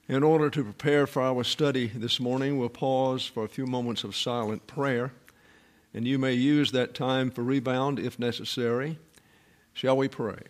In order to prepare for our study this morning, we'll pause for a few moments of silent prayer, and you may use that time for rebound if necessary. Shall we pray?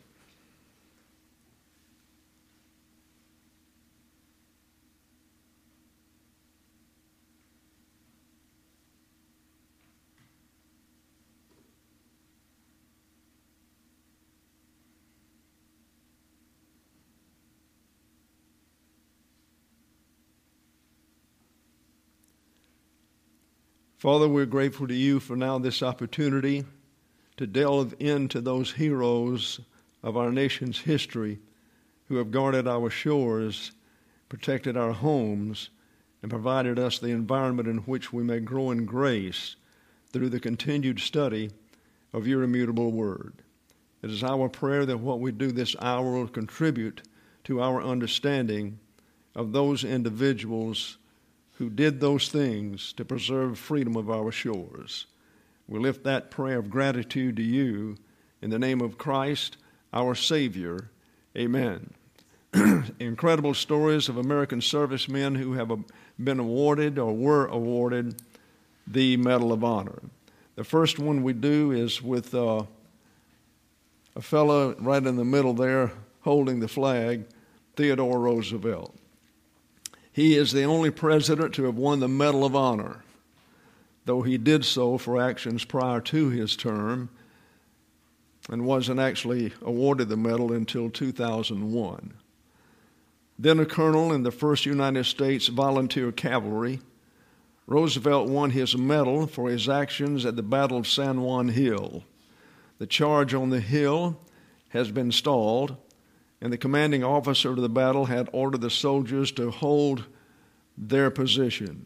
Father, we're grateful to you for now this opportunity to delve into those heroes of our nation's history who have guarded our shores, protected our homes, and provided us the environment in which we may grow in grace through the continued study of your immutable word. It is our prayer that what we do this hour will contribute to our understanding of those individuals who did those things to preserve freedom of our shores. We lift that prayer of gratitude to you in the name of Christ, our Savior. Amen. Incredible stories of American servicemen who have been awarded or were awarded the Medal of Honor. The first one we do is with a fellow right in the middle there holding the flag, Theodore Roosevelt. He is the only president to have won the Medal of Honor, though he did so for actions prior to his term and wasn't actually awarded the medal until 2001. Then a colonel in the 1st United States Volunteer Cavalry, Roosevelt won his medal for his actions at the Battle of San Juan Hill. The charge on the hill has been stalled, and the commanding officer of the battle had ordered the soldiers to hold their position.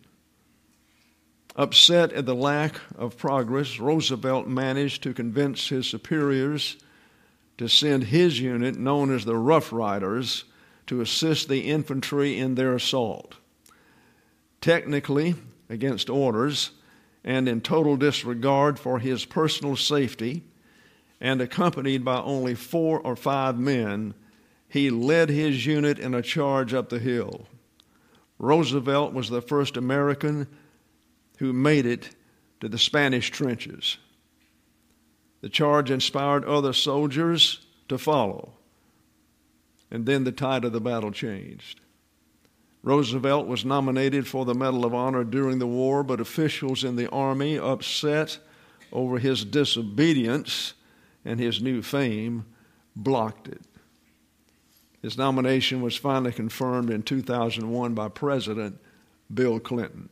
Upset at the lack of progress, Roosevelt managed to convince his superiors to send his unit, known as the Rough Riders, to assist the infantry in their assault. Technically, against orders, and in total disregard for his personal safety, and accompanied by only 4 or 5 men, he led his unit in a charge up the hill. Roosevelt was the first American who made it to the Spanish trenches. The charge inspired other soldiers to follow, and then the tide of the battle changed. Roosevelt was nominated for the Medal of Honor during the war, but officials in the Army, upset over his disobedience and his new fame, blocked it. His nomination was finally confirmed in 2001 by President Bill Clinton.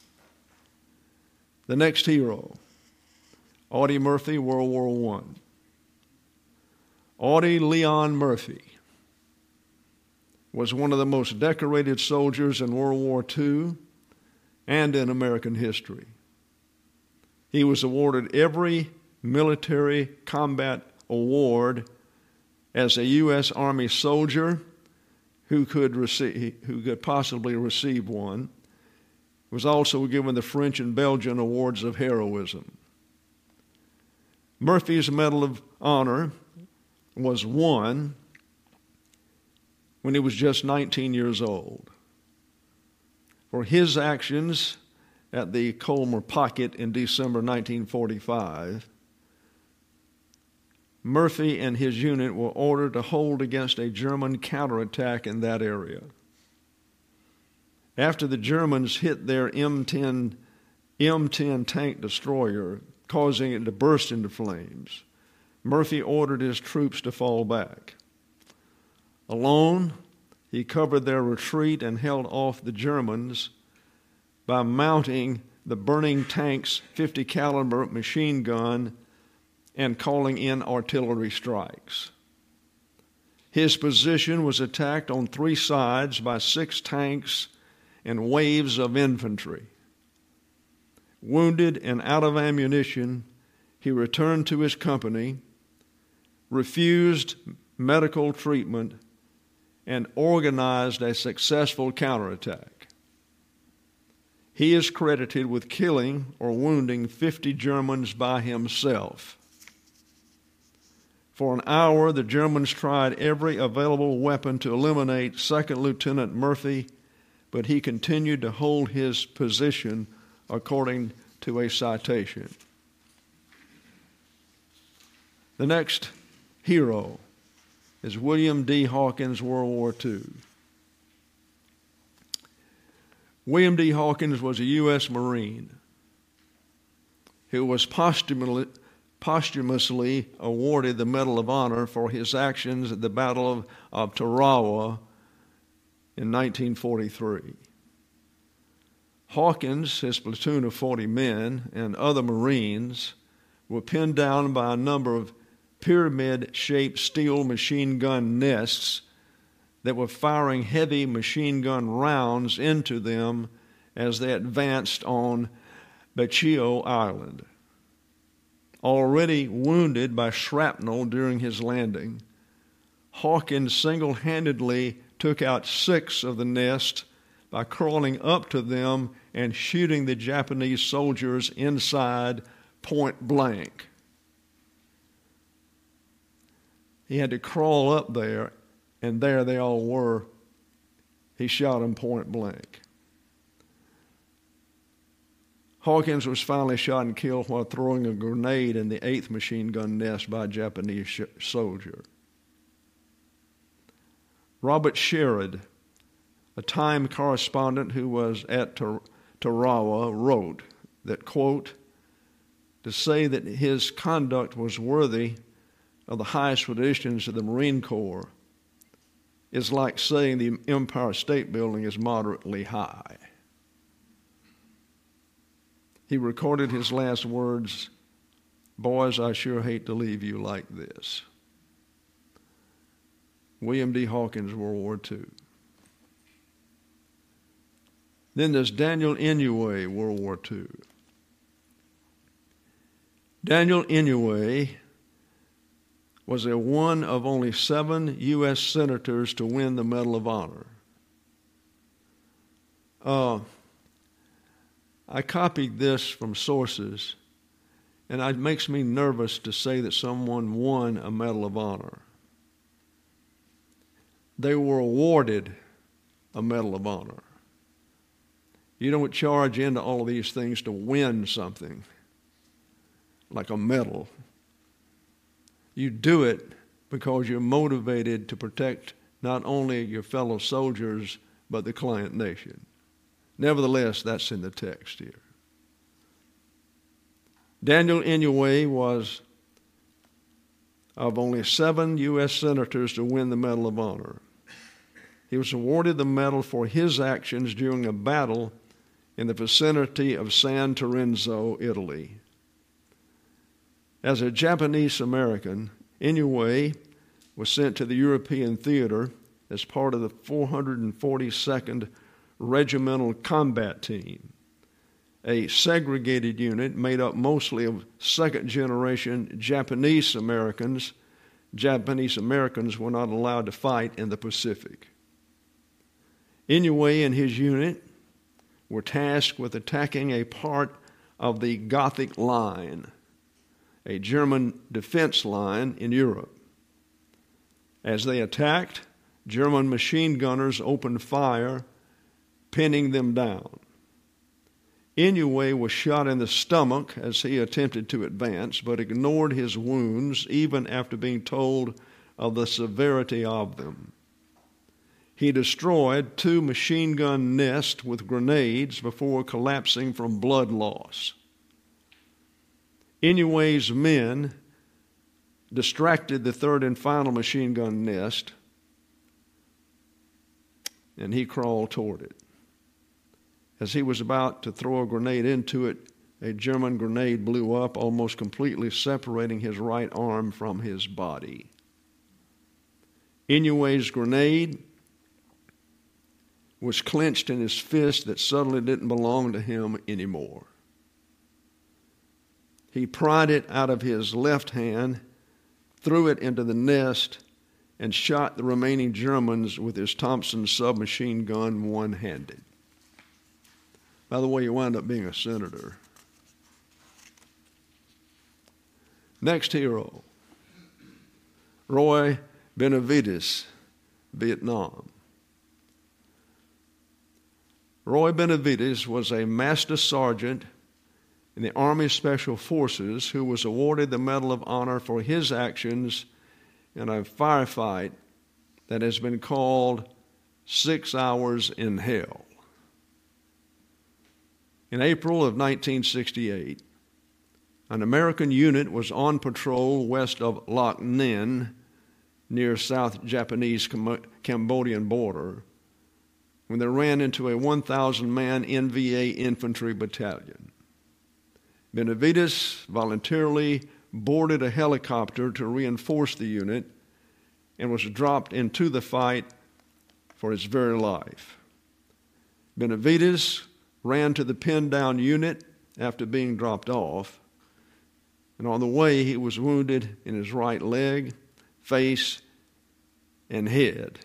The next hero, Audie Murphy, World War I. Audie Leon Murphy was one of the most decorated soldiers in World War II and in American history. He was awarded every military combat award as a U.S. Army soldier who could possibly receive one. Was also given the French and Belgian awards of heroism. Murphy's Medal of Honor was won when he was just 19 years old for his actions at the Colmar Pocket in December 1945. Murphy and his unit were ordered to hold against a German counterattack in that area. After the Germans hit their M10 tank destroyer, causing it to burst into flames, Murphy ordered his troops to fall back. Alone, he covered their retreat and held off the Germans by mounting the burning tank's .50 caliber machine gun and calling in artillery strikes. His position was attacked on 3 sides by 6 tanks and waves of infantry. Wounded and out of ammunition, he returned to his company, refused medical treatment, and organized a successful counterattack. He is credited with killing or wounding 50 Germans by himself. For an hour, the Germans tried every available weapon to eliminate Second Lieutenant Murphy but he continued to hold his position according to a citation. The next hero is William D. Hawkins, World War II. William D. Hawkins was a U.S. Marine who was posthumously awarded the Medal of Honor for his actions at the Battle of Tarawa in 1943. Hawkins, his platoon of 40 men, and other Marines were pinned down by a number of pyramid-shaped steel machine gun nests that were firing heavy machine gun rounds into them as they advanced on Bachio Island. Already wounded by shrapnel during his landing, Hawkins single-handedly took out 6 of the nests by crawling up to them and shooting the Japanese soldiers inside point blank. He had to crawl up there, and there they all were. He shot them point blank. Hawkins was finally shot and killed while throwing a grenade in the 8th machine gun nest by a Japanese soldier. Robert Sherrod, a Time correspondent who was at Tarawa, wrote that, quote, to say that his conduct was worthy of the highest traditions of the Marine Corps is like saying the Empire State Building is moderately high. He recorded his last words, "Boys, I sure hate to leave you like this." William D. Hawkins, World War II. Then there's Daniel Inouye, World War II. Daniel Inouye was one of only 7 U.S. senators to win the Medal of Honor. I copied this from sources, and it makes me nervous to say that someone won a Medal of Honor. They were awarded a Medal of Honor. You don't charge into all of these things to win something, like a medal. You do it because you're motivated to protect not only your fellow soldiers, but the client nation. Nevertheless, that's in the text here. Daniel Inouye was of only 7 U.S. senators to win the Medal of Honor. He was awarded the medal for his actions during a battle in the vicinity of San Lorenzo, Italy. As a Japanese American, Inouye was sent to the European theater as part of the 442nd Regimental Combat Team, a segregated unit made up mostly of second-generation Japanese Americans. Japanese Americans were not allowed to fight in the Pacific. Inouye and his unit were tasked with attacking a part of the Gothic Line, a German defense line in Europe. As they attacked, German machine gunners opened fire, pinning them down. Inouye was shot in the stomach as he attempted to advance, but ignored his wounds even after being told of the severity of them. He destroyed 2 machine gun nests with grenades before collapsing from blood loss. Inouye's men distracted the 3rd and final machine gun nest, and he crawled toward it. As he was about to throw a grenade into it, a German grenade blew up, almost completely separating his right arm from his body. Inouye's grenade was clenched in his fist that suddenly didn't belong to him anymore. He pried it out of his left hand, threw it into the nest, and shot the remaining Germans with his Thompson submachine gun one-handed. By the way, he wound up being a senator. Next hero, Roy Benavides, Vietnam. Roy Benavides was a master sergeant in the Army Special Forces who was awarded the Medal of Honor for his actions in a firefight that has been called 6 Hours in Hell. In April of 1968, an American unit was on patrol west of Loc Ninh, near South Japanese Cambodian border, when they ran into a 1,000-man NVA infantry battalion. Benavides voluntarily boarded a helicopter to reinforce the unit and was dropped into the fight for his very life. Benavides ran to the pinned-down unit after being dropped off, and on the way he was wounded in his right leg, face, and head.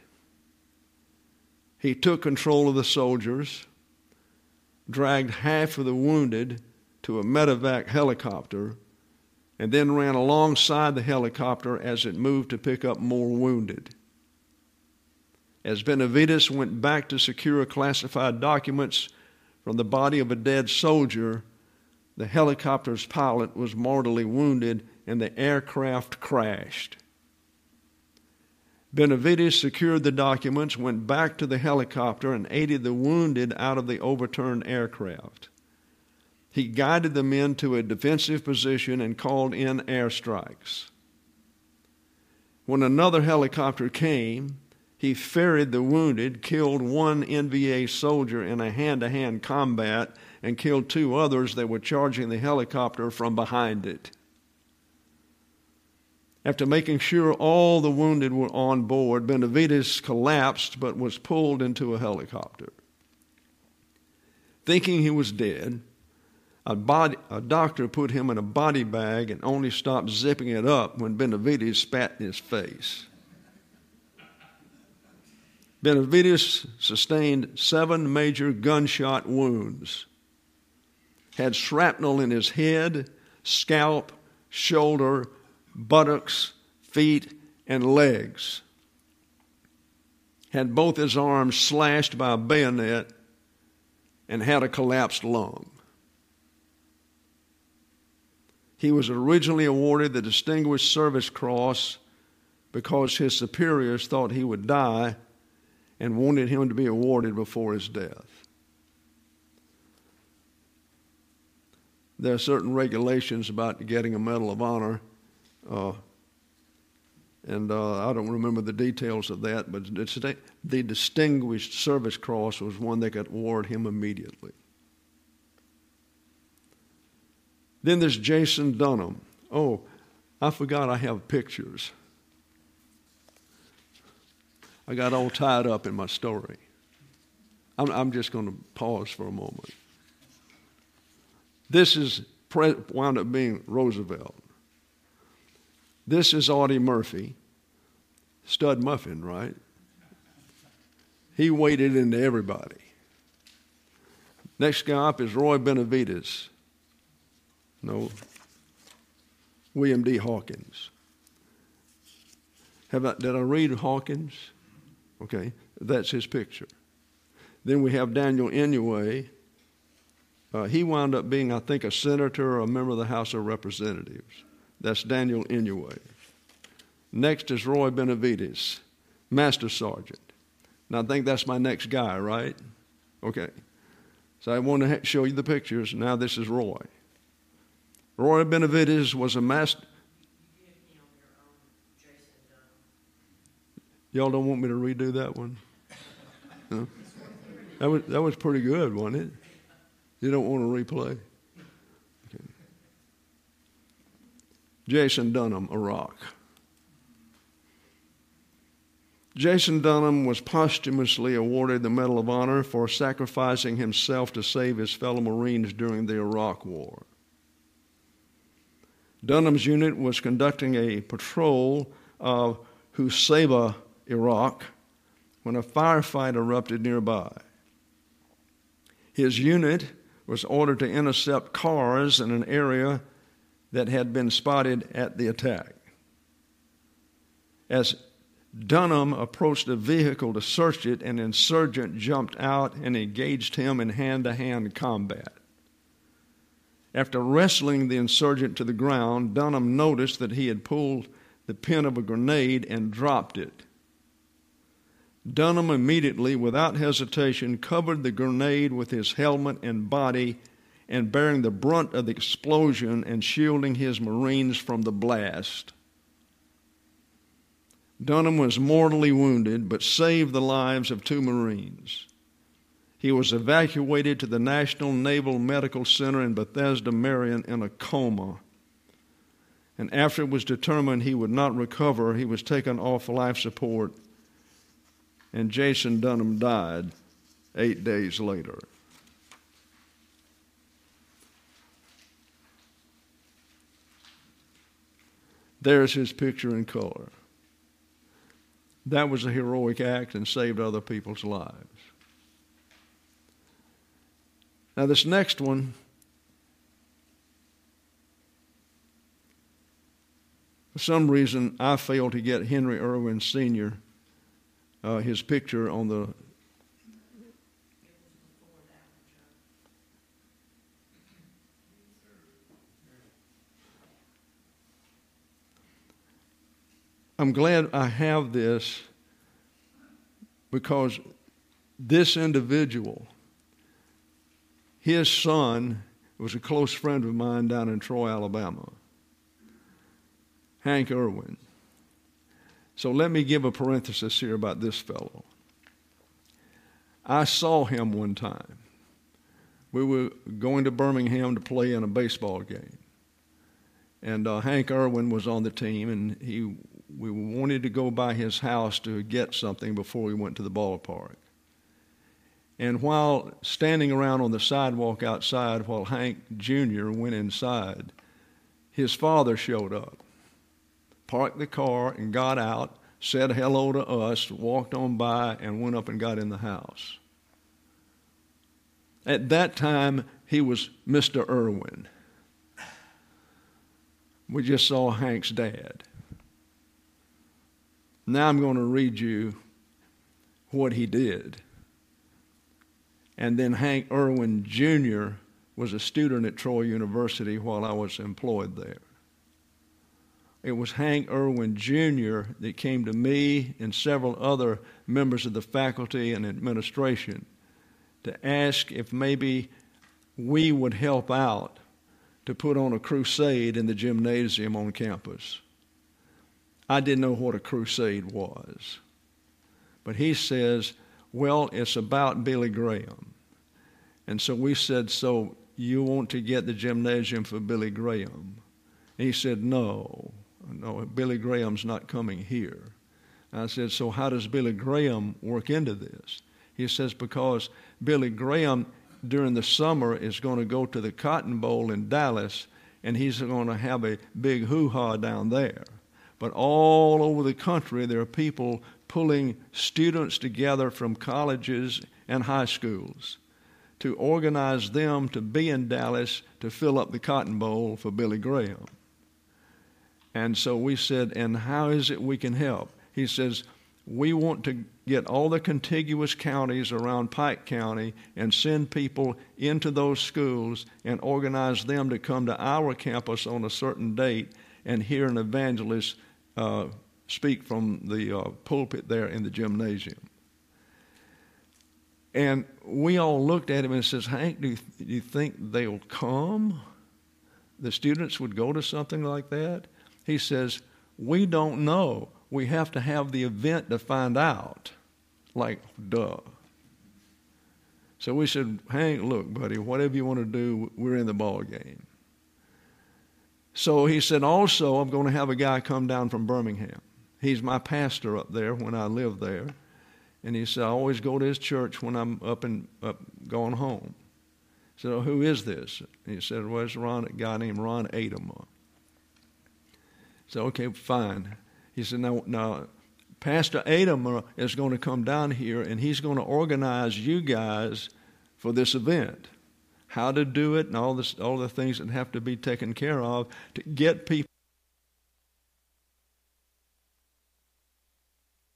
He took control of the soldiers, dragged half of the wounded to a medevac helicopter, and then ran alongside the helicopter as it moved to pick up more wounded. As Benavides went back to secure classified documents from the body of a dead soldier, the helicopter's pilot was mortally wounded and the aircraft crashed. Benavides secured the documents, went back to the helicopter, and aided the wounded out of the overturned aircraft. He guided the men to a defensive position and called in airstrikes. When another helicopter came, he ferried the wounded, killed one NVA soldier in a hand-to-hand combat, and killed 2 others that were charging the helicopter from behind it. After making sure all the wounded were on board, Benavides collapsed but was pulled into a helicopter. Thinking he was dead, a doctor put him in a body bag and only stopped zipping it up when Benavides spat in his face. Benavides sustained 7 major gunshot wounds, had shrapnel in his head, scalp, shoulder, buttocks, feet, and legs, had both his arms slashed by a bayonet, and had a collapsed lung. He was originally awarded the Distinguished Service Cross because his superiors thought he would die and wanted him to be awarded before his death. There are certain regulations about getting a Medal of Honor, and I don't remember the details of that, but the Distinguished Service Cross was one they could award him immediately. Then there's Jason Dunham. Oh, I forgot I have pictures. I got all tied up in my story. I'm just going to pause for a moment. This is wound up being Roosevelt. This is Audie Murphy, Stud Muffin, right? He waded into everybody. Next guy up is Roy Benavides. No, William D. Hawkins. Did I read Hawkins? Okay, that's his picture. Then we have Daniel Inouye. He wound up being, I think, a senator or a member of the House of Representatives. That's Daniel Inouye. Next is Roy Benavides, Master Sergeant. Now, I think that's my next guy, right? Okay. So I want to show you the pictures. Now this is Roy. Roy Benavides was a master. Y'all don't want me to redo that one? No? That was pretty good, wasn't it? You don't want to replay? Okay. Jason Dunham, Iraq. Jason Dunham was posthumously awarded the Medal of Honor for sacrificing himself to save his fellow Marines during the Iraq War. Dunham's unit was conducting a patrol of Husaybah, Iraq, when a firefight erupted nearby. His unit was ordered to intercept cars in an area that had been spotted at the attack. As Dunham approached the vehicle to search it. An insurgent jumped out and engaged him in hand-to-hand combat. After wrestling the insurgent to the ground, Dunham noticed that he had pulled the pin of a grenade and dropped it. Dunham immediately, without hesitation, covered the grenade with his helmet and body, and bearing the brunt of the explosion and shielding his Marines from the blast. Dunham was mortally wounded, but saved the lives of 2 Marines. He was evacuated to the National Naval Medical Center in Bethesda, Maryland, in a coma. And after it was determined he would not recover, he was taken off life support, and Jason Dunham died 8 days later. There's his picture in color. That was a heroic act and saved other people's lives. Now, this next one, for some reason, I failed to get Henry Irwin Sr., his picture on the... I'm glad I have this because this individual, his son was a close friend of mine down in Troy, Alabama, Hank Irwin. So let me give a parenthesis here about this fellow. I saw him one time. We were going to Birmingham to play in a baseball game. And Hank Irwin was on the team, and we wanted to go by his house to get something before we went to the ballpark. And while standing around on the sidewalk outside while Hank Jr. went inside, his father showed up, parked the car and got out, said hello to us, walked on by, and went up and got in the house. At that time, he was Mr. Irwin. We just saw Hank's dad. Now I'm going to read you what he did. And then Hank Irwin Jr. was a student at Troy University while I was employed there. It was Hank Irwin Jr. that came to me and several other members of the faculty and administration to ask if maybe we would help out to put on a crusade in the gymnasium on campus. I didn't know what a crusade was. But he says, well, it's about Billy Graham. And so we said, so you want to get the gymnasium for Billy Graham? And he said, no, Billy Graham's not coming here. And I said, so how does Billy Graham work into this? He says, because Billy Graham during the summer is going to go to the Cotton Bowl in Dallas, and he's going to have a big hoo-ha down there. But all over the country, there are people pulling students together from colleges and high schools to organize them to be in Dallas to fill up the Cotton Bowl for Billy Graham. And so we said, and how is it we can help? He says, we want to get all the contiguous counties around Pike County and send people into those schools and organize them to come to our campus on a certain date and hear an evangelist speak from the pulpit there in the gymnasium. And we all looked at him and says, Hank, do you think they'll come? The students would go to something like that? He says, we don't know. We have to have the event to find out. Like, duh. So we said, Hank, look, buddy, whatever you want to do, we're in the ball game. So he said, also, I'm going to have a guy come down from Birmingham. He's my pastor up there when I live there. And he said, I always go to his church when I'm up going home. I said, oh, who is this? And he said, well, it's a guy named Ron Adamer. I said, okay, fine. He said, now, Pastor Adamer is going to come down here, and he's going to organize you guys for this event. How to do it and all the things that have to be taken care of to get people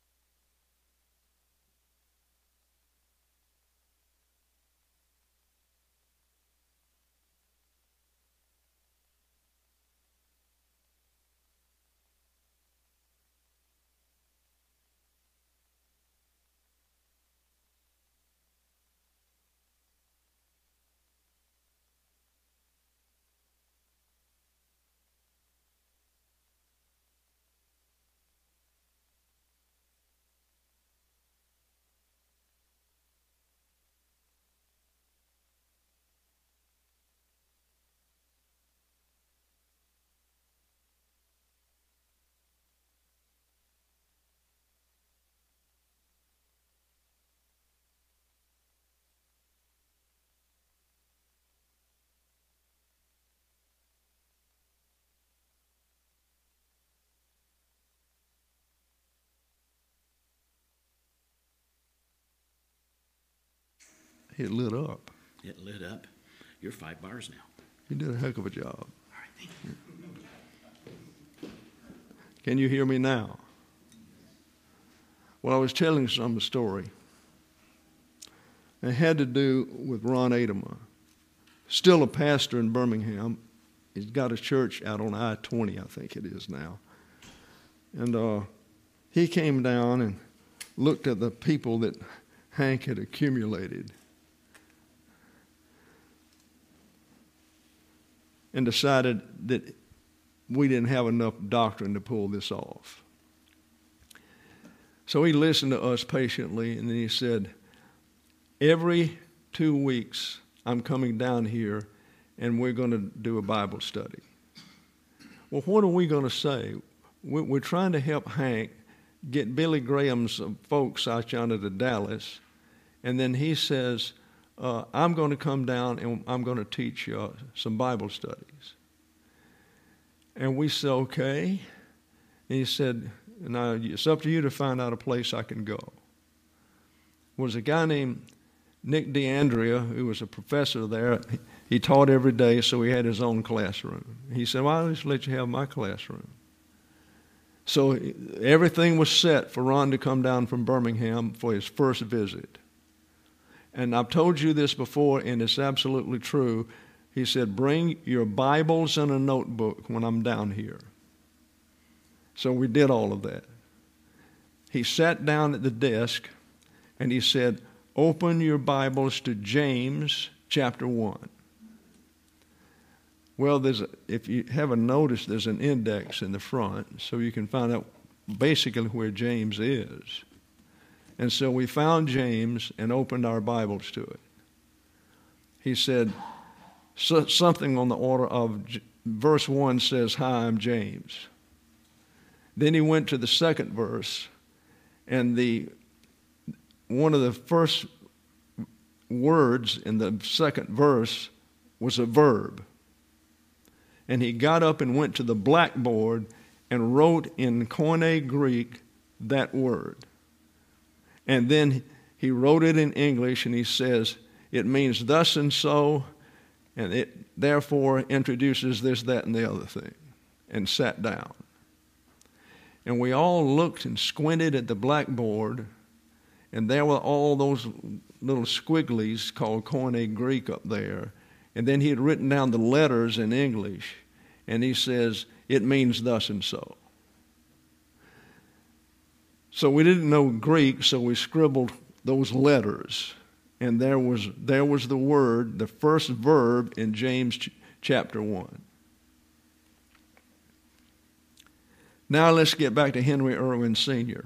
It lit up. It lit up. You're 5 bars now. You did a heck of a job. All right, thank you. Can you hear me now? Well, I was telling some a story. It had to do with Ron Adema, still a pastor in Birmingham. He's got a church out on I-20, I think it is now. And he came down and looked at the people that Hank had accumulated and decided that we didn't have enough doctrine to pull this off. So he listened to us patiently, and then he said, every 2 weeks I'm coming down here and we're going to do a Bible study. Well, what are we going to say? We're trying to help Hank get Billy Graham's folks out yonder to Dallas, and then he says, I'm going to come down and I'm going to teach some Bible studies. And we said, okay. And he said, now it's up to you to find out a place I can go. There was a guy named Nick DeAndrea, who was a professor there. He taught every day, so he had his own classroom. He said, well, I'll just let you have my classroom. So everything was set for Ron to come down from Birmingham for his first visit. And I've told you this before, and it's absolutely true. He said, bring your Bibles and a notebook when I'm down here. So we did all of that. He sat down at the desk, and he said, open your Bibles to James chapter 1. Well, if you haven't noticed, there's an index in the front, so you can find out basically where James is. And so we found James and opened our Bibles to it. He said something on the order of, verse 1 says, hi, I'm James. Then he went to the second verse, and one of the first words in the second verse was a verb. And he got up and went to the blackboard and wrote in Koine Greek that word. And then he wrote it in English, and he says, it means thus and so, and it therefore introduces this, that, and the other thing, and sat down. And we all looked and squinted at the blackboard, and there were all those little squigglies called Koine Greek up there. And then he had written down the letters in English, and he says, it means thus and so. So we didn't know Greek, so we scribbled those letters. And there was the word, the first verb in James chapter 1. Now let's get back to Henry Irwin Sr.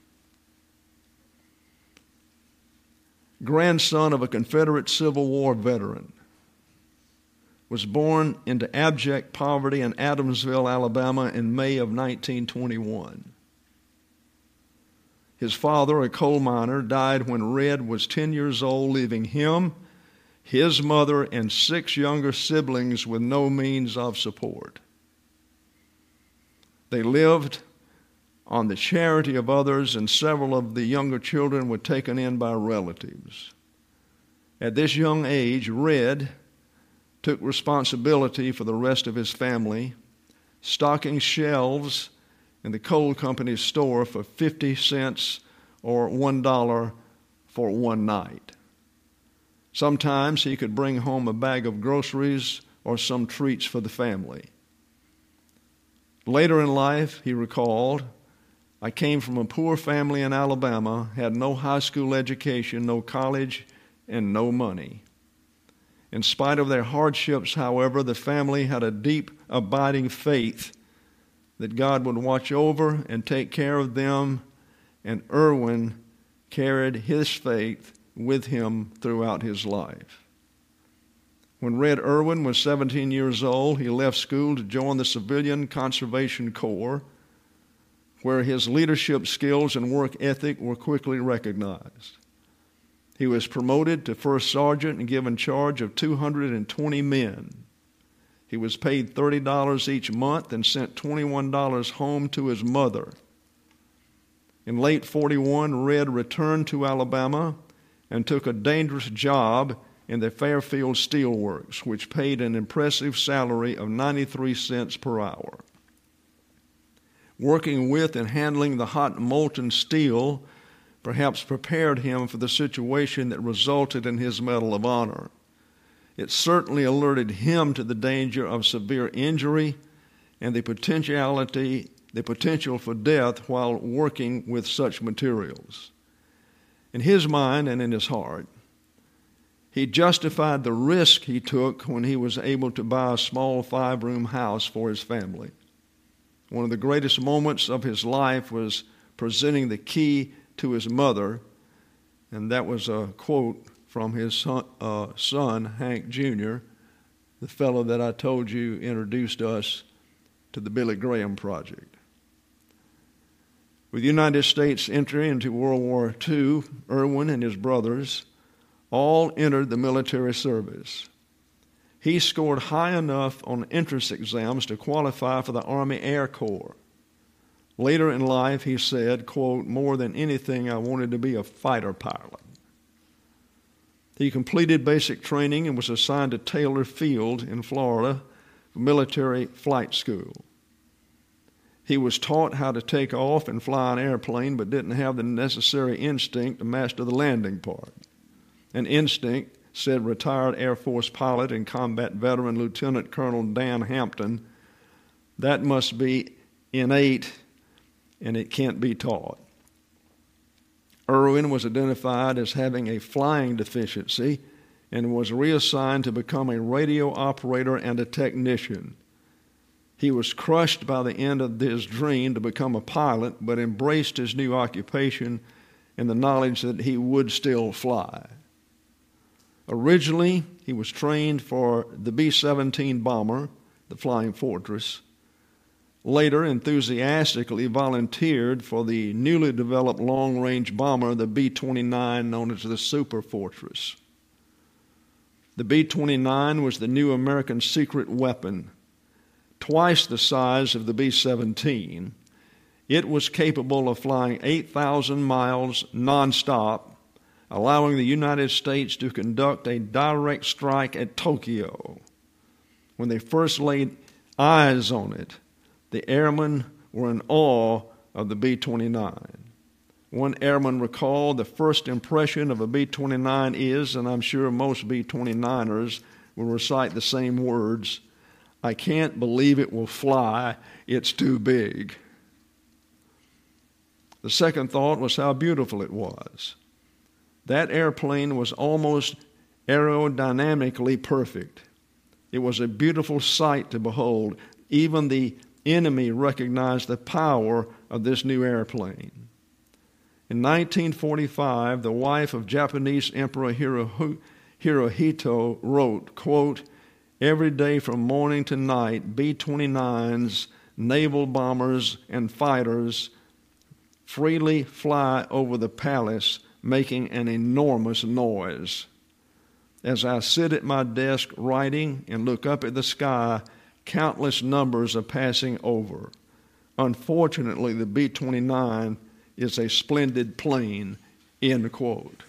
Grandson of a Confederate Civil War veteran, was born into abject poverty in Adamsville, Alabama in May of 1921. His father, a coal miner, died when Red was 10 years old, leaving him, his mother, and 6 younger siblings with no means of support. They lived on the charity of others, and several of the younger children were taken in by relatives. At this young age, Red took responsibility for the rest of his family, stocking shelves in the coal company's store for 50 cents or $1 for one night. Sometimes he could bring home a bag of groceries or some treats for the family. Later in life, he recalled, I came from a poor family in Alabama, had no high school education, no college, and no money. In spite of their hardships, however, the family had a deep, abiding faith that God would watch over and take care of them, and Irwin carried his faith with him throughout his life. When Red Irwin was 17 years old, he left school to join the Civilian Conservation Corps, where his leadership skills and work ethic were quickly recognized. He was promoted to first sergeant and given charge of 220 men. He was paid $30 each month and sent $21 home to his mother. In late 41, Red returned to Alabama and took a dangerous job in the Fairfield Steelworks, which paid an impressive salary of 93 cents per hour. Working with and handling the hot molten steel perhaps prepared him for the situation that resulted in his Medal of Honor. It certainly alerted him to the danger of severe injury and the potential for death while working with such materials. In his mind and in his heart, he justified the risk he took when he was able to buy a small 5-room house for his family. One of the greatest moments of his life was presenting the key to his mother, and that was a quote from his son, Hank Jr., the fellow that I told you introduced us to the Billy Graham Project. With the United States entry into World War II, Irwin and his brothers all entered the military service. He scored high enough on entrance exams to qualify for the Army Air Corps. Later in life, he said, quote, "More than anything, I wanted to be a fighter pilot." He completed basic training and was assigned to Taylor Field in Florida for military flight school. He was taught how to take off and fly an airplane, but didn't have the necessary instinct to master the landing part. An instinct, said retired Air Force pilot and combat veteran Lieutenant Colonel Dan Hampton, that must be innate and it can't be taught. Irwin was identified as having a flying deficiency and was reassigned to become a radio operator and a technician. He was crushed by the end of his dream to become a pilot, but embraced his new occupation in the knowledge that he would still fly. Originally, he was trained for the B-17 bomber, the Flying Fortress. Later, enthusiastically volunteered for the newly developed long-range bomber, the B-29, known as the Super Fortress. The B-29 was the new American secret weapon. Twice the size of the B-17, it was capable of flying 8,000 miles nonstop, allowing the United States to conduct a direct strike at Tokyo. When they first laid eyes on it, the airmen were in awe of the B-29. One airman recalled, "The first impression of a B-29 is, and I'm sure most B-29ers will recite the same words, 'I can't believe it will fly, it's too big.'" The second thought was how beautiful it was. That airplane was almost aerodynamically perfect. It was a beautiful sight to behold. Even the enemy recognized the power of this new airplane. In 1945, the wife of Japanese Emperor Hirohito wrote, quote, "Every day from morning to night, B-29s, naval bombers, and fighters freely fly over the palace, making an enormous noise. As I sit at my desk writing and look up at the sky, countless numbers are passing over. Unfortunately, the B-29 is a splendid plane," end quote.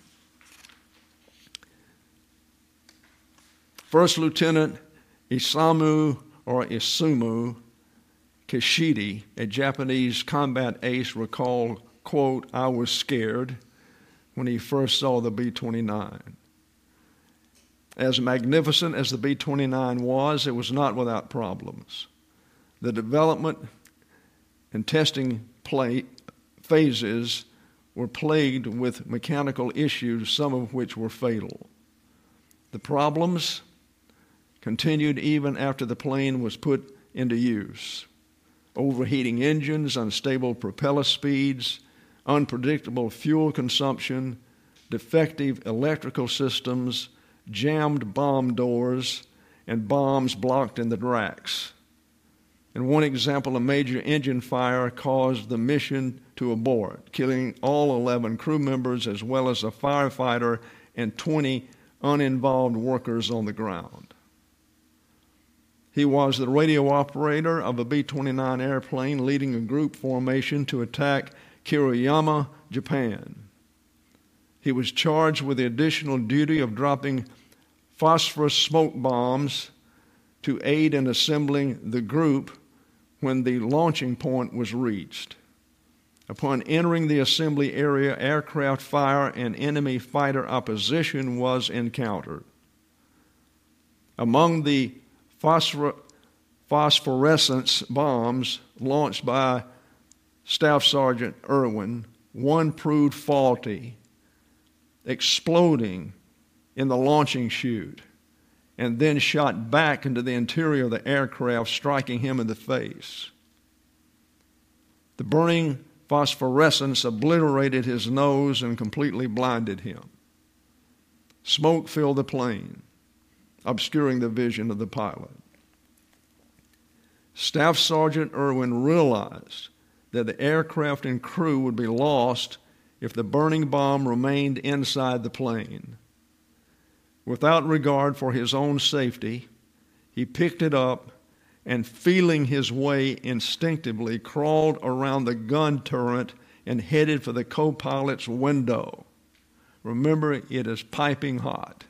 First Lieutenant Isumu Kishida, a Japanese combat ace, recalled, quote, "I was scared when he first saw the B-29. As magnificent as the B-29 was, it was not without problems. The development and testing phases were plagued with mechanical issues, some of which were fatal. The problems continued even after the plane was put into use. Overheating engines, unstable propeller speeds, unpredictable fuel consumption, defective electrical systems, jammed bomb doors, and bombs blocked in the racks. In one example, a major engine fire caused the mission to abort, killing all 11 crew members as well as a firefighter and 20 uninvolved workers on the ground. He was the radio operator of a B-29 airplane leading a group formation to attack Kiriyama, Japan. He was charged with the additional duty of dropping phosphorus smoke bombs to aid in assembling the group when the launching point was reached. Upon entering the assembly area, aircraft fire and enemy fighter opposition was encountered. Among the phosphorescence bombs launched by Staff Sergeant Irwin, one proved faulty, exploding in the launching chute, and then shot back into the interior of the aircraft, striking him in the face. The burning phosphorescence obliterated his nose and completely blinded him. Smoke filled the plane, obscuring the vision of the pilot. Staff Sergeant Irwin realized that the aircraft and crew would be lost if the burning bomb remained inside the plane. Without regard for his own safety, he picked it up and, feeling his way instinctively, crawled around the gun turret and headed for the co-pilot's window. Remember, it is piping hot.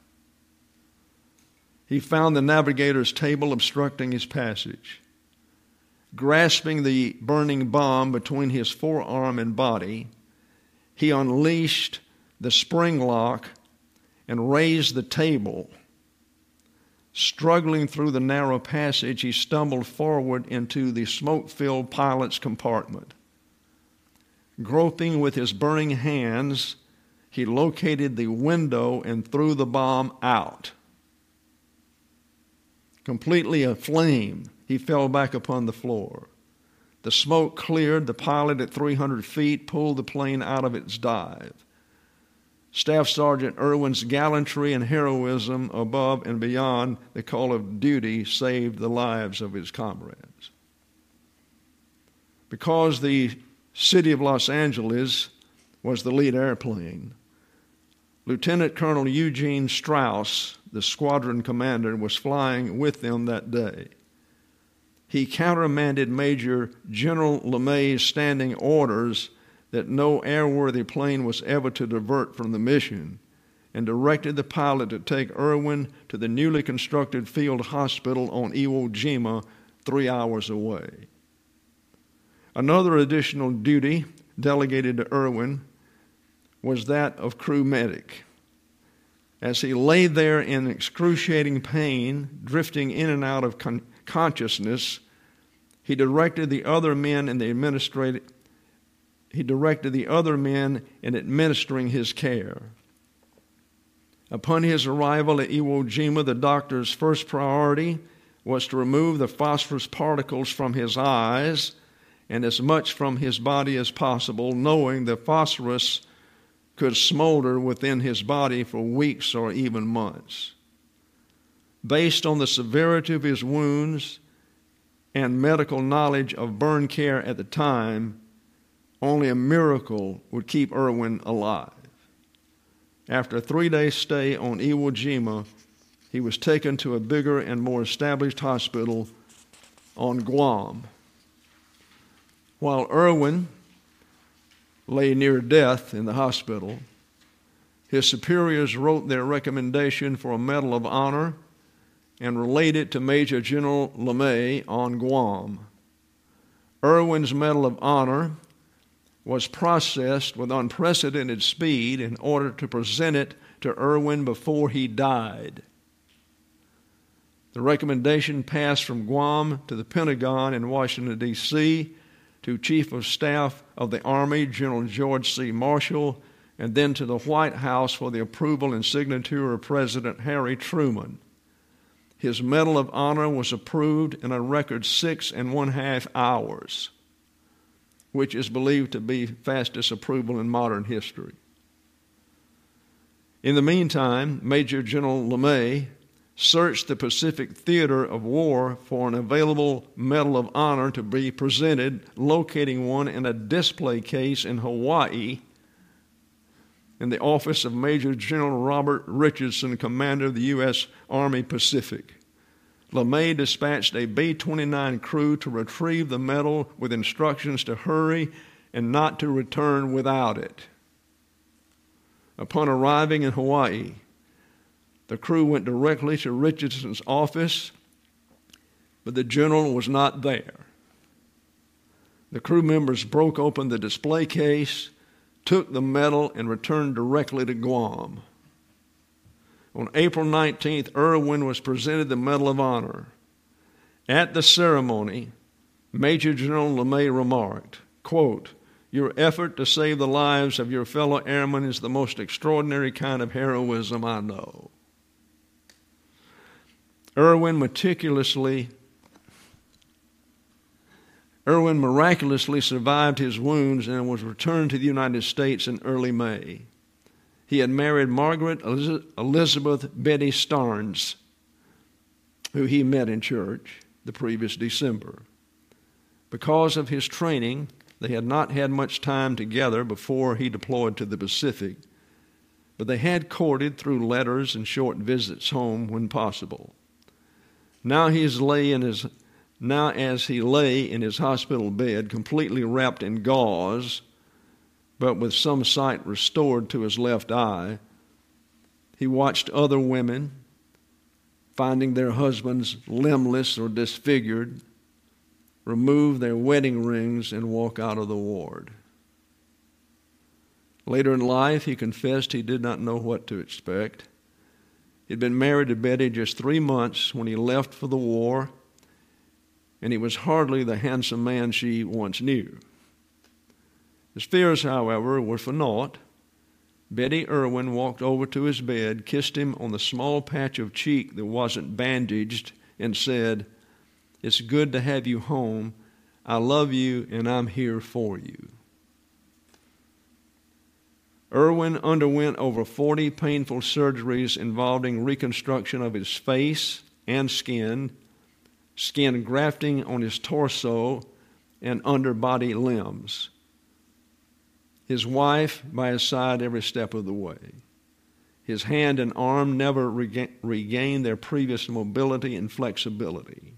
He found the navigator's table obstructing his passage. Grasping the burning bomb between his forearm and body, he unleashed the spring lock and raised the table. Struggling through the narrow passage, he stumbled forward into the smoke-filled pilot's compartment. Groping with his burning hands, he located the window and threw the bomb out. Completely aflame, he fell back upon the floor. The smoke cleared. The pilot at 300 feet pulled the plane out of its dive. Staff Sergeant Irwin's gallantry and heroism above and beyond the call of duty saved the lives of his comrades. Because the city of Los Angeles was the lead airplane, Lieutenant Colonel Eugene Strauss, the squadron commander, was flying with them that day. He countermanded Major General LeMay's standing orders that no airworthy plane was ever to divert from the mission, and directed the pilot to take Irwin to the newly constructed field hospital on Iwo Jima, 3 hours away. Another additional duty delegated to Irwin was that of crew medic. As he lay there in excruciating pain, drifting in and out of consciousness, he directed the other men in administering his care. Upon his arrival at Iwo Jima, the doctor's first priority was to remove the phosphorus particles from his eyes and as much from his body as possible, knowing the phosphorus could smolder within his body for weeks or even months. Based on the severity of his wounds and medical knowledge of burn care at the time, only a miracle would keep Irwin alive. After a 3-day stay on Iwo Jima, he was taken to a bigger and more established hospital on Guam. While Irwin lay near death in the hospital, his superiors wrote their recommendation for a Medal of Honor and relayed it to Major General LeMay on Guam. Irwin's Medal of Honor was processed with unprecedented speed in order to present it to Irwin before he died. The recommendation passed from Guam to the Pentagon in Washington, D.C., to Chief of Staff of the Army, General George C. Marshall, and then to the White House for the approval and signature of President Harry Truman. His Medal of Honor was approved in a record 6.5 hours, which is believed to be fastest approval in modern history. In the meantime, Major General LeMay searched the Pacific theater of war for an available Medal of Honor to be presented, locating one in a display case in Hawaii in the office of Major General Robert Richardson, commander of the U.S. Army Pacific. LeMay dispatched a B-29 crew to retrieve the medal with instructions to hurry and not to return without it. Upon arriving in Hawaii, the crew went directly to Richardson's office, but the general was not there. The crew members broke open the display case, took the medal, and returned directly to Guam. On April 19th, Irwin was presented the Medal of Honor. At the ceremony, Major General LeMay remarked, quote, "Your effort to save the lives of your fellow airmen is the most extraordinary kind of heroism I know." Irwin miraculously survived his wounds and was returned to the United States in early May. He had married Margaret Elizabeth Betty Starnes, who he met in church the previous December. Because of his training, they had not had much time together before he deployed to the Pacific, but they had courted through letters and short visits home when possible. Now as he lay in his hospital bed, completely wrapped in gauze, but with some sight restored to his left eye, he watched other women, finding their husbands limbless or disfigured, remove their wedding rings and walk out of the ward. Later in life, he confessed he did not know what to expect. He'd been married to Betty just 3 months when he left for the war, and he was hardly the handsome man she once knew. His fears, however, were for naught. Betty Irwin walked over to his bed, kissed him on the small patch of cheek that wasn't bandaged, and said, "It's good to have you home. I love you, and I'm here for you." Irwin underwent over 40 painful surgeries involving reconstruction of his face and skin grafting on his torso and underbody limbs. His wife by his side every step of the way. His hand and arm never regained their previous mobility and flexibility.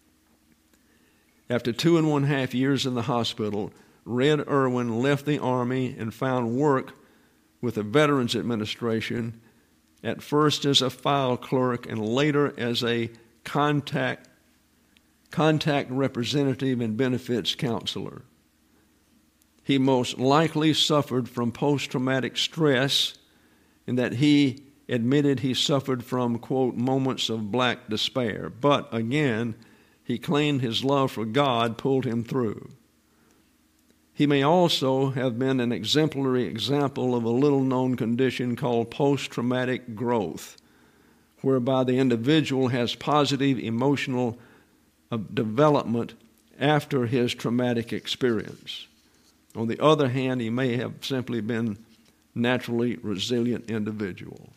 After 2.5 years in the hospital, Red Irwin left the Army and found work with the Veterans Administration, at first as a file clerk and later as a contact representative and benefits counselor. He most likely suffered from post-traumatic stress, in that he admitted he suffered from, quote, moments of black despair. But again, he claimed his love for God pulled him through. He may also have been an exemplary example of a little-known condition called post-traumatic growth, whereby the individual has positive emotional development after his traumatic experience. On the other hand, he may have simply been naturally resilient individual.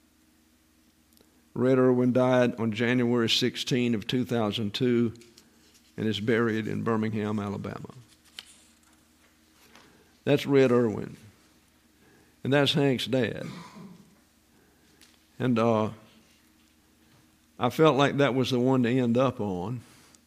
Red Irwin died on January 16 of 2002 and is buried in Birmingham, Alabama. That's Red Irwin, and that's Hank's dad. And I felt like that was the one to end up on,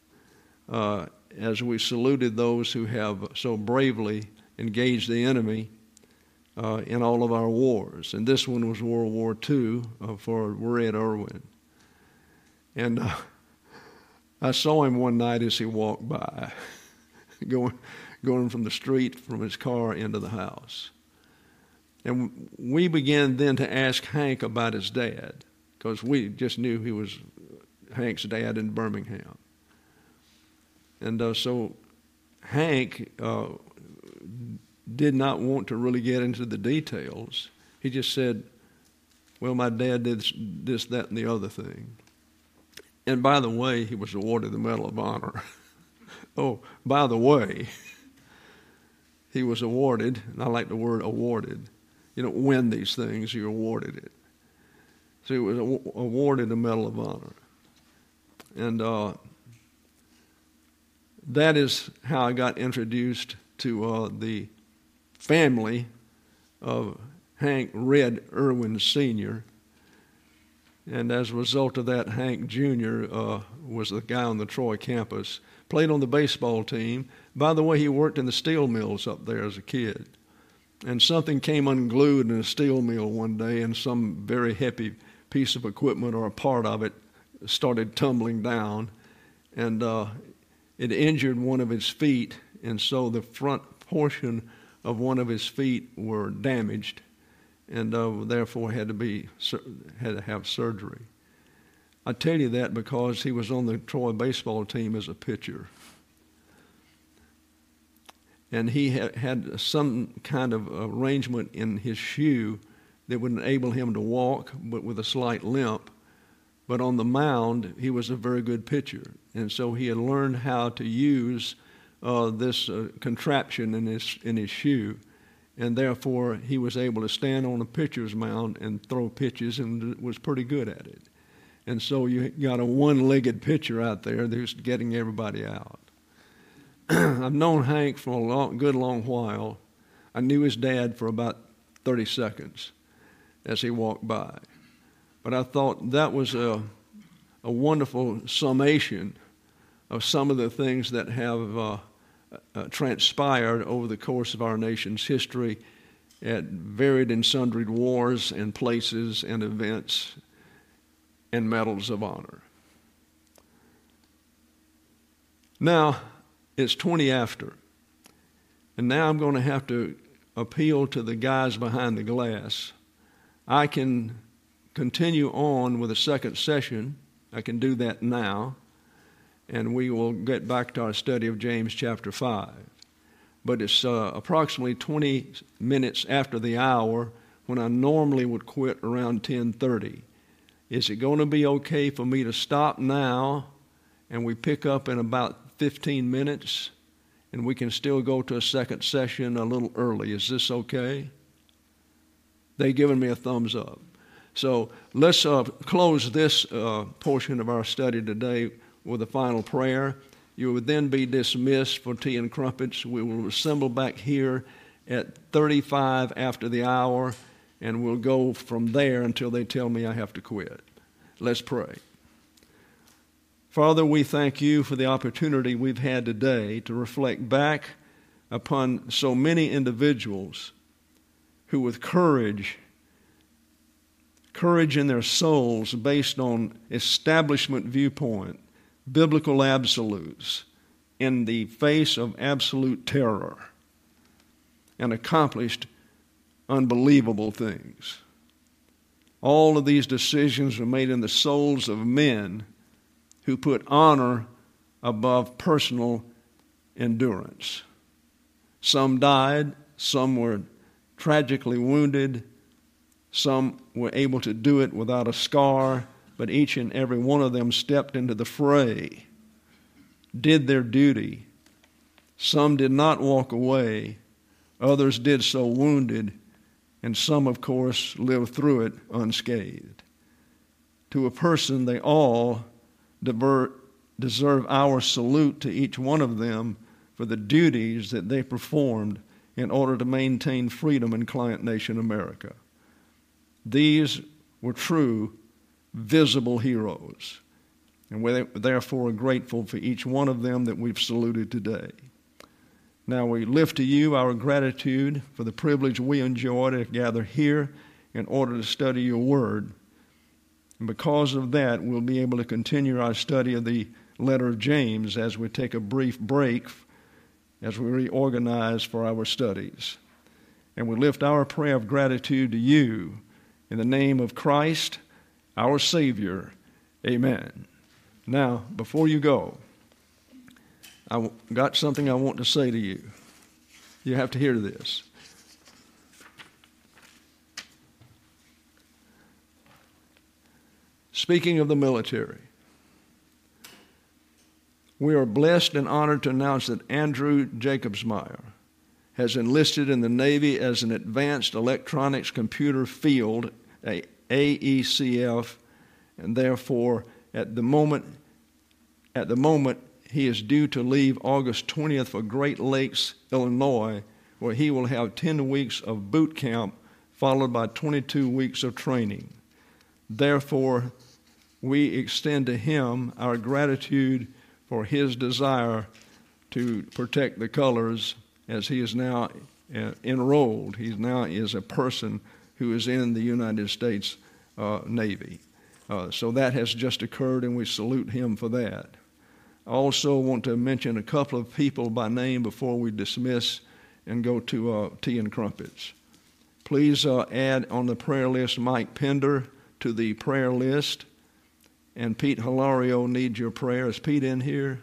as we saluted those who have so bravely engaged the enemy in all of our wars. And this one was World War II for Red Irwin. And I saw him one night as he walked by, going from the street from his car into the house. And we began then to ask Hank about his dad, because we just knew he was Hank's dad in Birmingham. And so Hank did not want to really get into the details. He just said, well, my dad did this, that, and the other thing. And by the way, he was awarded the Medal of Honor. Oh, by the way, he was awarded, and I like the word awarded. You don't win these things, you're awarded it. So he was awarded the Medal of Honor. And that is how I got introduced to the family of Hank Red Irwin Sr. And as a result of that, Hank Jr. Was the guy on the Troy campus, played on the baseball team. By the way, he worked in the steel mills up there as a kid. And something came unglued in a steel mill one day, and some very heavy piece of equipment or a part of it started tumbling down, and it injured one of his feet, and so the front portion of one of his feet were damaged, and therefore had to have surgery. I tell you that because he was on the Troy baseball team as a pitcher. And he had some kind of arrangement in his shoe that would enable him to walk, but with a slight limp. But on the mound, he was a very good pitcher. And so he had learned how to use this contraption in his shoe. And therefore, he was able to stand on a pitcher's mound and throw pitches and was pretty good at it. And so you got a one-legged pitcher out there who's getting everybody out. I've known Hank for a good long while. I knew his dad for about 30 seconds as he walked by. But I thought that was a wonderful summation of some of the things that have transpired over the course of our nation's history at varied and sundry wars and places and events and medals of honor. Now, it's 20 after, and now I'm going to have to appeal to the guys behind the glass. I can continue on with a second session. I can do that now, and we will get back to our study of James chapter 5. But it's approximately 20 minutes after the hour when I normally would quit around 10:30. Is it going to be okay for me to stop now and we pick up in about 15 minutes and we can still go to a second session a little early? Is this okay? They've given me a thumbs up. So let's close this portion of our study today with a final prayer. You would then be dismissed for tea and crumpets. We will assemble back here at 35 after the hour, and we'll go from there until they tell me I have to quit. Let's pray. Father, we thank you for the opportunity we've had today to reflect back upon so many individuals who with courage in their souls based on establishment viewpoint, biblical absolutes, in the face of absolute terror, and accomplished unbelievable things. All of these decisions were made in the souls of men who put honor above personal endurance. Some died, some were tragically wounded, some were able to do it without a scar, but each and every one of them stepped into the fray, did their duty. Some did not walk away, others did so wounded, and some, of course, lived through it unscathed. To a person, they all deserve our salute to each one of them for the duties that they performed in order to maintain freedom in client nation America. These were true, visible heroes, and we're therefore grateful for each one of them that we've saluted today. Now we lift to you our gratitude for the privilege we enjoy to gather here in order to study your word. And because of that, we'll be able to continue our study of the letter of James as we take a brief break as we reorganize for our studies. And we lift our prayer of gratitude to you in the name of Christ, our Savior. Amen. Now, before you go, I got something I want to say to you. You have to hear this. Speaking of the military, we are blessed and honored to announce that Andrew Jacobsmeyer has enlisted in the Navy as an advanced electronics computer field, AECF, and therefore at the moment he is due to leave August 20th for Great Lakes, Illinois, where he will have 10 weeks of boot camp followed by 22 weeks of training. Therefore, we extend to him our gratitude for his desire to protect the colors as he is now enrolled. He now is a person who is in the United States Navy. So that has just occurred, and we salute him for that. I also want to mention a couple of people by name before we dismiss and go to tea and crumpets. Please add on the prayer list Mike Pender to the prayer list. And Pete Hilario needs your prayer. Is Pete in here?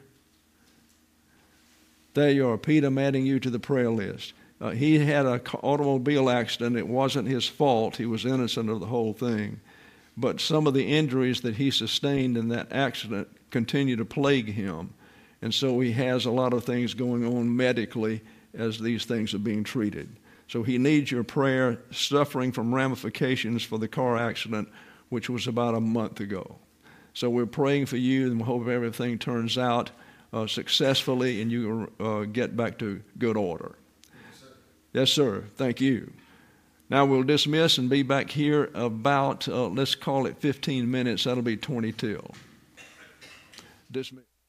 There you are. Pete, I'm adding you to the prayer list. He had an automobile accident. It wasn't his fault. He was innocent of the whole thing. But some of the injuries that he sustained in that accident continue to plague him. And so he has a lot of things going on medically as these things are being treated. So he needs your prayer, suffering from ramifications for the car accident, which was about a month ago. So we're praying for you, and we hope everything turns out successfully and you get back to good order. Yes, sir. Thank you. Now we'll dismiss and be back here about, let's call it 15 minutes. That'll be 20 till. Dismiss.